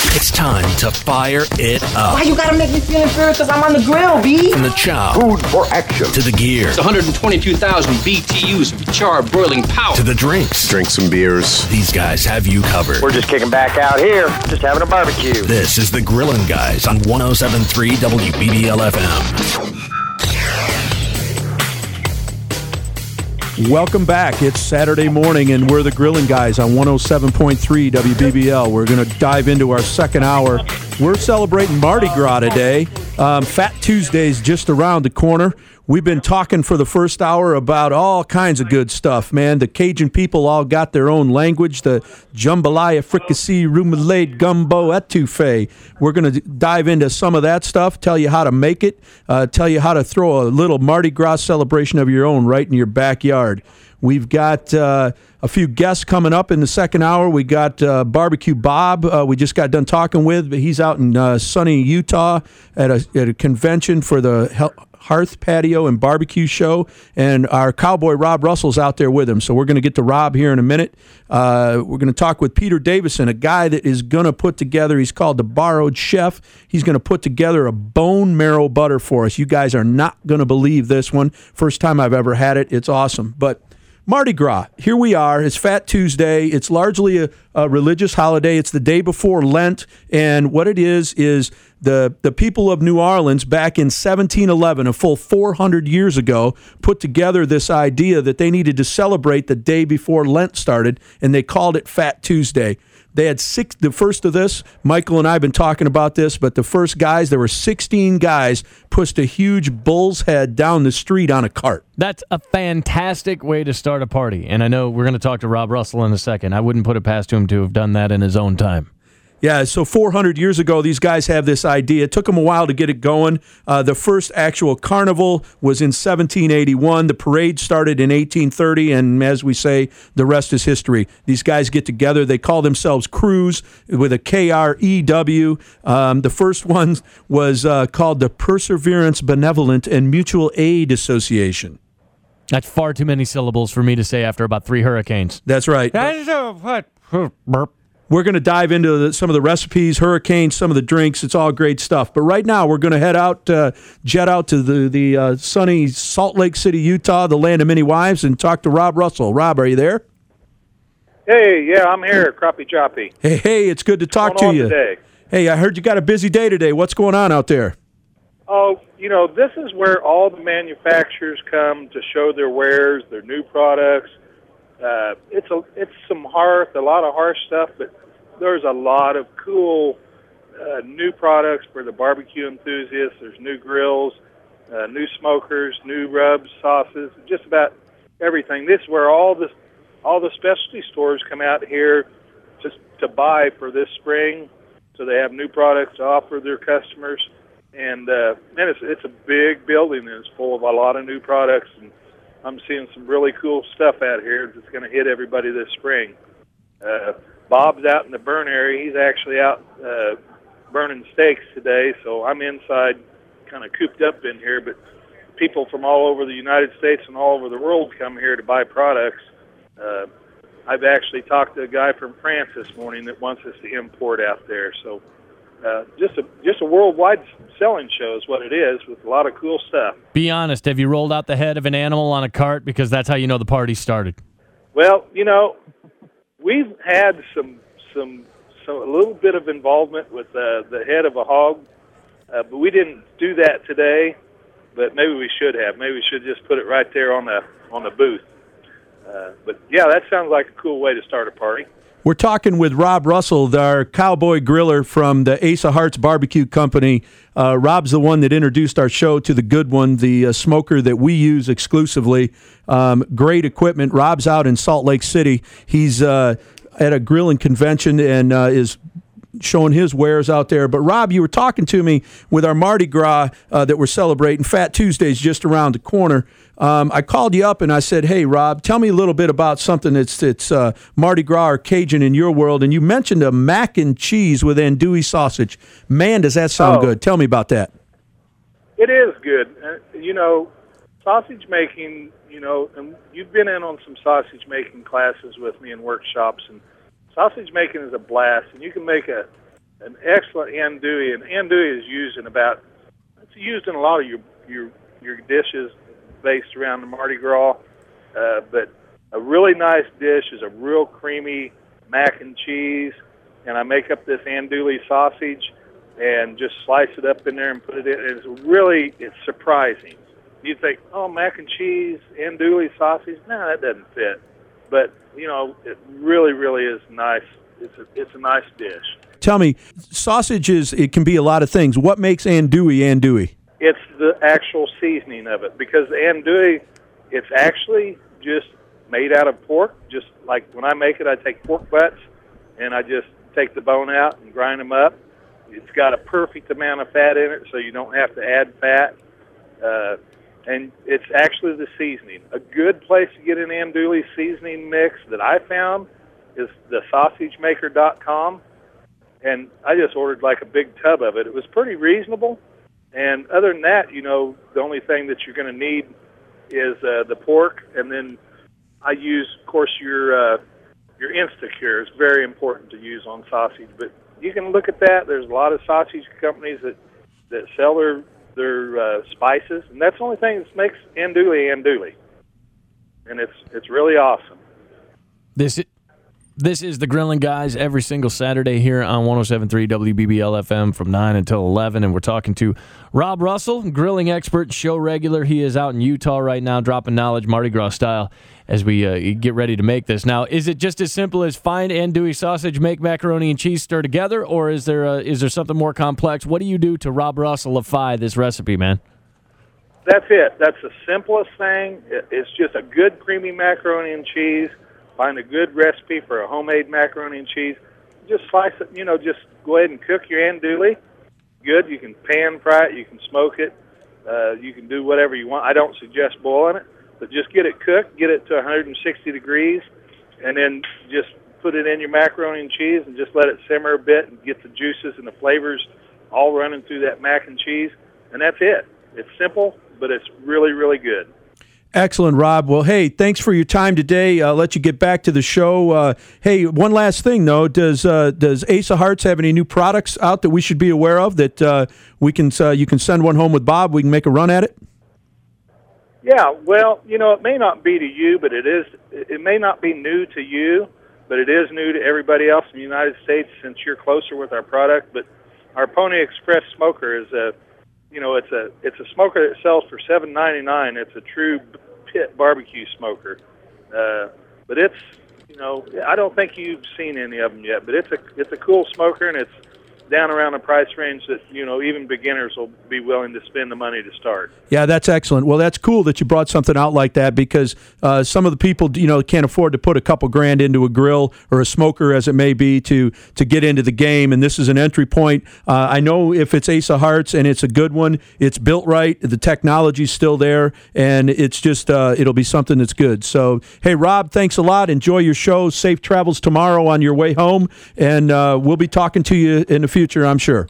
It's time to fire it up. Why you gotta make me feel inferior because I'm on the grill, B? From the chop. Food for action. To the gear. It's 122,000 BTUs of charred broiling power. To the drinks. Drink some beers. These guys have you covered. We're just kicking back out here, just having a barbecue. This is the Grillin' Guys on 107.3 WBBL FM. Welcome back. It's Saturday morning, and we're the Grillin' Guys on 107.3 WBBL. We're going to dive into our second hour. We're celebrating Mardi Gras today. Fat Tuesday's just around the corner. We've been talking for the first hour about all kinds of good stuff, man. The Cajun people all got their own language, the jambalaya, fricassee, remoulade, gumbo, etouffee. We're going to dive into some of that stuff, tell you how to make it, tell you how to throw a little Mardi Gras celebration of your own right in your backyard. We've got a few guests coming up in the second hour. We got Barbecue Bob. We just got done talking with, but he's out in sunny Utah at a convention for the Hearth Patio and Barbecue Show, and our cowboy Rob Russell's out there with him. So we're going to get to Rob here in a minute. We're going to talk with Peter Davison, a guy that is going to put together, he's called the Borrowed Chef. He's going to put together a bone marrow butter for us. You guys are not going to believe this one. First time I've ever had it. It's awesome. But Mardi Gras, here we are. It's Fat Tuesday. It's largely a religious holiday. It's the day before Lent, and what it is the people of New Orleans back in 1711, a full 400 years ago, put together this idea that they needed to celebrate the day before Lent started, and they called it Fat Tuesday. They had the first of this, Michael and I have been talking about this, but the first guys, there were 16 guys, pushed a huge bull's head down the street on a cart. That's a fantastic way to start a party. And I know we're going to talk to Rob Russell in a second. I wouldn't put it past him to have done that in his own time. Yeah, so 400 years ago, these guys have this idea. It took them a while to get it going. The first actual carnival was in 1781. The parade started in 1830, and as we say, the rest is history. These guys get together. They call themselves crews with a K-R-E-W. The first one was called the Perseverance Benevolent and Mutual Aid Association. That's far too many syllables for me to say after about 3 hurricanes. That's right. We're going to dive into some of the recipes, hurricanes, some of the drinks. It's all great stuff. But right now, we're going to jet out to the sunny Salt Lake City, Utah, the land of many wives, and talk to Rob Russell. Rob, are you there? Hey, yeah, I'm here, Crappie Choppy. Hey, it's good to talk to you. Today? Hey, I heard you got a busy day today. What's going on out there? Oh, this is where all the manufacturers come to show their wares, their new products. It's some a lot of harsh stuff, but there's a lot of cool new products for the barbecue enthusiasts. There's new grills, new smokers, new rubs, sauces, just about everything. This is where all the specialty stores come out here just to buy for this spring, so they have new products to offer their customers. And man, it's a big building, and it's full of a lot of new products, and I'm seeing some really cool stuff out here that's going to hit everybody this spring. Bob's out in the burn area. He's actually out burning steaks today, so I'm inside kind of cooped up in here. But people from all over the United States and all over the world come here to buy products. I've actually talked to a guy from France this morning that wants us to import out there. So just a worldwide selling show is what it is, with a lot of cool stuff. Be honest, have you rolled out the head of an animal on a cart? Because that's how you know the party started. Well, we've had a little bit of involvement with the head of a hog, but we didn't do that today. But maybe we should have. Maybe we should just put it right there on the booth. But yeah, that sounds like a cool way to start a party. We're talking with Rob Russell, our cowboy griller from the Ace of Hearts Barbecue Company. Rob's the one that introduced our show to the good one, the smoker that we use exclusively. Great equipment. Rob's out in Salt Lake City. He's at a grilling convention and is showing his wares out there. But Rob, you were talking to me with our Mardi Gras that we're celebrating. Fat Tuesday's just around the corner. I called you up and I said, hey, Rob, tell me a little bit about something that's Mardi Gras or Cajun in your world. And you mentioned a mac and cheese with andouille sausage. Man, does that sound good. Tell me about that. It is good. Sausage making, and you've been in on some sausage making classes with me in workshops, and sausage making is a blast. And you can make a an excellent andouille, and andouille is used in a lot of your dishes based around the Mardi Gras. But a really nice dish is a real creamy mac and cheese, and I make up this andouille sausage and just slice it up in there and put it in. It's surprising. You think, oh, mac and cheese, andouille sausage? No, that doesn't fit. But, it really, really is nice. It's a nice dish. Tell me, sausages, it can be a lot of things. What makes andouille? It's the actual seasoning of it, because the andouille, it's actually just made out of pork. Just like when I make it, I take pork butts and I just take the bone out and grind them up. It's got a perfect amount of fat in it, so you don't have to add fat. And it's actually the seasoning. A good place to get an andouille seasoning mix that I found is the sausagemaker.com. And I just ordered like a big tub of it. It was pretty reasonable. And other than that, the only thing that you're going to need is the pork. And then I use, of course, your Instacure. It's very important to use on sausage. But you can look at that. There's a lot of sausage companies that sell their spices, and that's the only thing that makes andouille. And it's really awesome. This is the Grilling Guys every single Saturday here on 107.3 WBBL FM from 9 until 11, and we're talking to Rob Russell, grilling expert, show regular. He is out in Utah right now dropping knowledge Mardi Gras style as we get ready to make this. Now, is it just as simple as find andouille sausage, make macaroni and cheese, stir together, or is there something more complex? What do you do to Rob Russellify this recipe, man? That's it. That's the simplest thing. It's just a good creamy macaroni and cheese. Find a good recipe for a homemade macaroni and cheese. Just slice it, just go ahead and cook your andouille. Good. You can pan fry it. You can smoke it. You can do whatever you want. I don't suggest boiling it, but just get it cooked, get it to 160 degrees, and then just put it in your macaroni and cheese and just let it simmer a bit and get the juices and the flavors all running through that mac and cheese. And that's it. It's simple, but it's really, really good. Excellent, Rob. Well, hey, thanks for your time today. I'll let you get back to the show. Hey, one last thing, though. Does Ace of Hearts have any new products out that we should be aware of that you can send one home with Bob? We can make a run at it? Yeah, well, it may not be to you, but it may not be new to you, but it is new to everybody else in the United States since you're closer with our product. But our Pony Express smoker is it's a smoker that sells for $7.99. It's a true pit barbecue smoker, but it's I don't think you've seen any of them yet. But it's a cool smoker, and it's down around a price range that even beginners will be willing to spend the money to start. Yeah, that's excellent. Well, that's cool that you brought something out like that, because some of the people can't afford to put a couple grand into a grill or a smoker, as it may be, to get into the game, and this is an entry point. I know if it's Ace of Hearts and it's a good one, it's built right, the technology's still there, and it's just it'll be something that's good. So, hey, Rob, thanks a lot. Enjoy your show. Safe travels tomorrow on your way home, and we'll be talking to you in the future, I'm sure.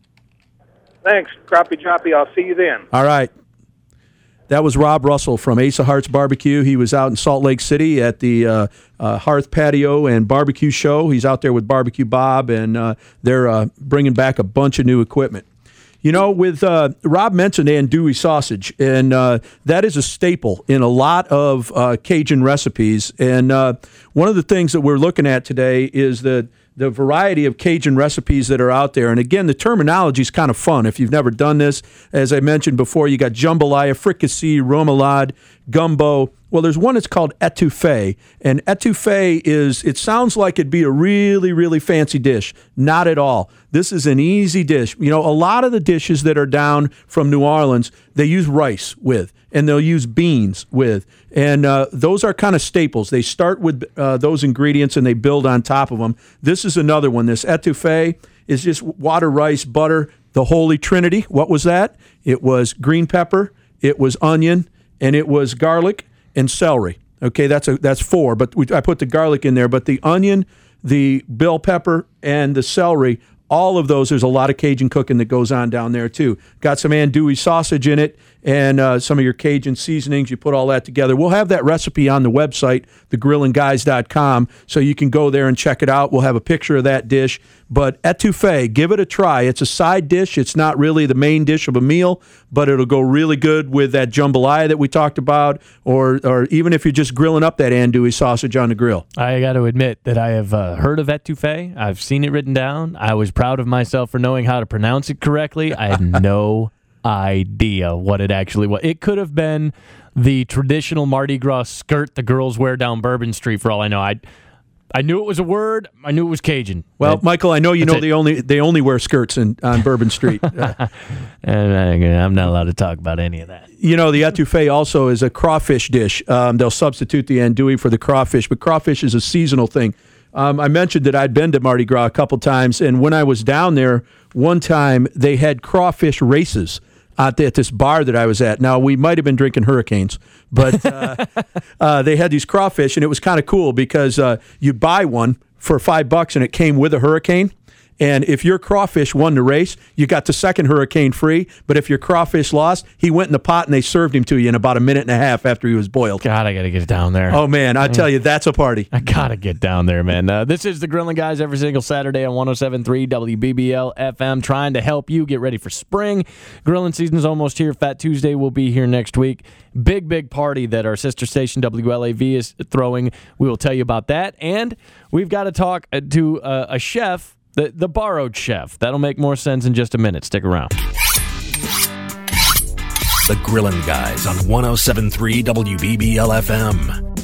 Thanks, Crappie Choppy. I'll see you then. All right. That was Rob Russell from Ace of Hearts Barbecue. He was out in Salt Lake City at the Hearth Patio and Barbecue Show. He's out there with Barbecue Bob, and they're bringing back a bunch of new equipment. With Rob mentioned andouille sausage, and that is a staple in a lot of Cajun recipes. And one of the things that we're looking at today is the variety of Cajun recipes that are out there. And again, the terminology is kind of fun. If you've never done this, as I mentioned before, you got jambalaya, fricassee, remoulade, gumbo. Well, there's one that's called etouffee, and etouffee it sounds like it'd be a really, really fancy dish. Not at all. This is an easy dish. A lot of the dishes that are down from New Orleans, they use rice with, and they'll use beans with, and those are kind of staples. They start with those ingredients, and they build on top of them. This is another one. This etouffee is just water, rice, butter, the holy trinity. What was that? It was green pepper, it was onion, and it was garlic and celery. Okay, that's four, but I put the garlic in there. But the onion, the bell pepper, and the celery, all of those, there's a lot of Cajun cooking that goes on down there too. Got some andouille sausage in it, and some of your Cajun seasonings. You put all that together. We'll have that recipe on the website, thegrillandguys.com, so you can go there and check it out. We'll have a picture of that dish. But etouffee, give it a try. It's a side dish. It's not really the main dish of a meal, but it'll go really good with that jambalaya that we talked about, or even if you're just grilling up that andouille sausage on the grill. I got to admit that I have heard of etouffee. I've seen it written down. I was proud of myself for knowing how to pronounce it correctly. I had no idea what it actually was. It could have been the traditional Mardi Gras skirt the girls wear down Bourbon Street, for all I know. I knew it was a word. I knew it was Cajun. Well, Michael, I know you know they only wear skirts on Bourbon Street. And I'm not allowed to talk about any of that. You know, the etouffee also is a crawfish dish. They'll substitute the andouille for the crawfish, but crawfish is a seasonal thing. I mentioned that I'd been to Mardi Gras a couple times, and when I was down there, one time they had crawfish races at this bar that I was at. Now, we might have been drinking Hurricanes, but they had these crawfish, and it was kind of cool because you buy one for $5, and it came with a Hurricane. And if your crawfish won the race, you got the second Hurricane free. But if your crawfish lost, he went in the pot and they served him to you in about a minute and a half after he was boiled. God, I got to get down there. Oh, man, I tell you, that's a party. I got to get down there, man. This is the Grilling Guys every single Saturday on 107.3 WBBL FM, trying to help you get ready for spring. Grilling season is almost here. Fat Tuesday will be here next week. Big party that our sister station WLAV is throwing. We will tell you about that. And we've got to talk to a chef, the borrowed chef. That'll make more sense in just a minute. Stick around. The Grillin' Guys on 107.3 WBBL FM.